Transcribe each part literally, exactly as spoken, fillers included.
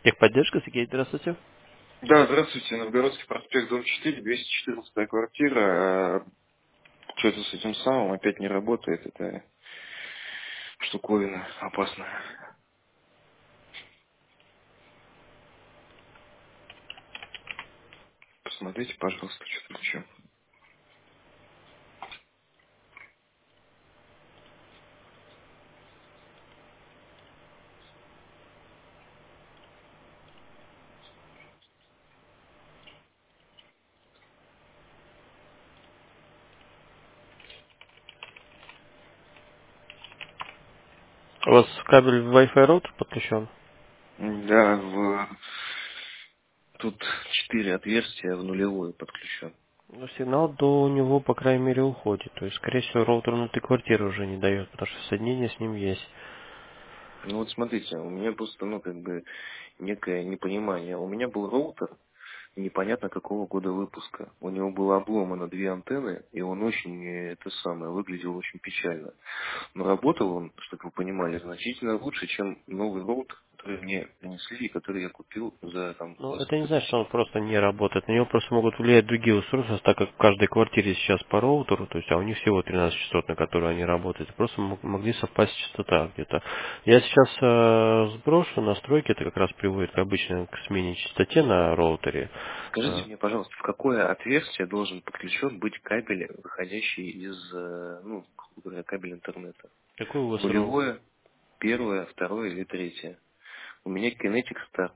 Техподдержка, Сергей, здравствуйте. Да, здравствуйте. Новгородский проспект, дом четыре, двести четырнадцатая квартира. Что-то с этим самым опять не работает. Это штуковина опасная. Посмотрите, пожалуйста, что тут еще. У вас кабель в Wi-Fi роутер подключен? Да, в... тут четыре отверстия в нулевую подключен. Но сигнал до него, по крайней мере, уходит. То есть, скорее всего, роутер внутри квартиры уже не дает, потому что соединение с ним есть. Ну вот смотрите, у меня просто, ну, как бы, некое непонимание. У меня был роутер, непонятно какого года выпуска. У него было обломано две антенны, и он очень, э, это самое, выглядел очень печально. Но работал он, чтобы вы понимали, значительно лучше, чем новый роут, который мне принесли и который я купил за там Ну, за это сто не значит, что он пятьдесят. просто не работает. На него просто могут влиять другие устройства, так как в каждой квартире сейчас по роутеру, то есть, а у них всего тринадцать частот, на которые они работают. Просто м- могли совпасть частота где-то. Я сейчас э, сброшу настройки, это как раз приводит к обычной к смене частоте на роутере. Скажите Э, мне, пожалуйста, в какое отверстие должен подключен быть кабель, выходящий из, э, ну, грубо говоря, кабель интернета? Какой у В вас роутер? нулевое, первое, второе или третье? У меня Kinetic Start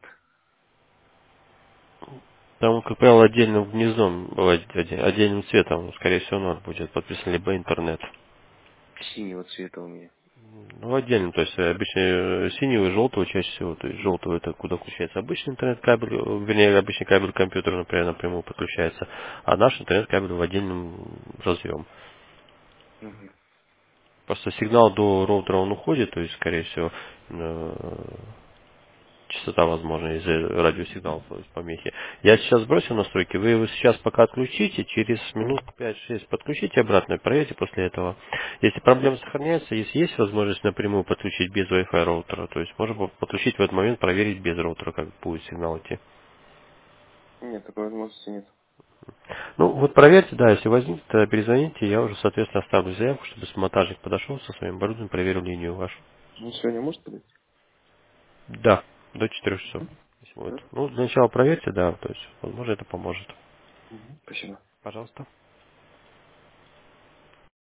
Там, как правило, отдельным гнездом, ой, оде- отдельным цветом, скорее всего, ноль будет подписан, либо интернет. синего цвета у меня. Ну, отдельно, то есть э, обычно э, синего и желтого чаще всего. То есть желтого это куда включается обычный интернет-кабель, э, вернее, обычный кабель компьютера, например, напрямую подключается, а наш интернет-кабель в отдельном разъем. Мгм. Просто сигнал до роутера он уходит, то есть, скорее всего, э, частота, возможно, из-за радиосигнала, то есть помехи. Я сейчас сбросил настройки, вы его сейчас пока отключите, через Мгм. минут пять-шесть подключите обратно, проверьте после этого. Если проблема сохраняется, если есть возможность напрямую подключить без Wi-Fi роутера, то есть можно по- подключить в этот момент, проверить без роутера, как будет сигнал идти. Нет, такой возможности нет. Ну, вот проверьте, да, если возникнет, тогда перезвоните, я уже, соответственно, оставлю заявку, чтобы монтажник подошел со своим оборудованием, проверил линию вашу. Ну, сегодня может быть? Да, до четырех часов. Если будет. Хорошо. Ну, для начала проверьте, да, то есть, возможно, это поможет. Мгм. Спасибо. Пожалуйста.